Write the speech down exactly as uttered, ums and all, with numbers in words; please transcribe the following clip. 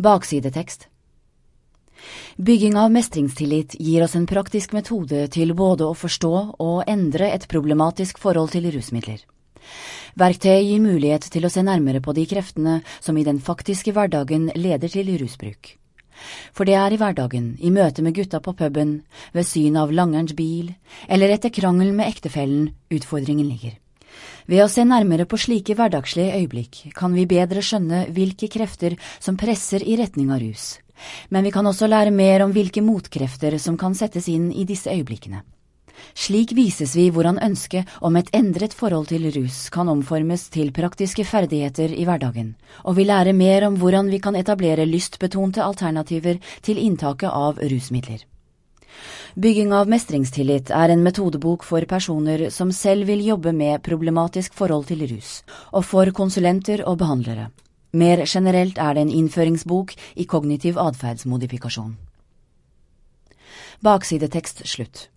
Baksidetekst. Bygging av mestringstillit gir oss en praktisk metode til både å forstå og endre et problematisk forhold til rusmidler. Verktøy gir mulighet til å se nærmere på de kreftene som i den faktiske hverdagen leder til rusbruk. For det er i hverdagen, i møte med gutta på puben, ved syn av langerens bil, eller etter krangelen med ektefellen, utfordringen ligger. Ved å se nærmere på slike hverdagslige øyeblikk kan vi bedre skjønne hvilke krefter som presser i retning av rus. Men vi kan også lære mer om hvilke motkrefter som kan settes inn i disse øyeblikkene. Slik vises vi hvordan ønsket om et endret forhold til rus kan omformes til praktiske ferdigheter i hverdagen, og vi lærer mer om hvordan vi kan etablere lystbetonte alternativer til inntaket av rusmidler. Bygging av mestringstillit er en metodebok for personer som selv vil jobbe med problematisk forhold til rus, og for konsulenter og behandlere. Mer generelt er det en innføringsbok i kognitiv atferdsmodifikasjon. Baksidetekst slutt.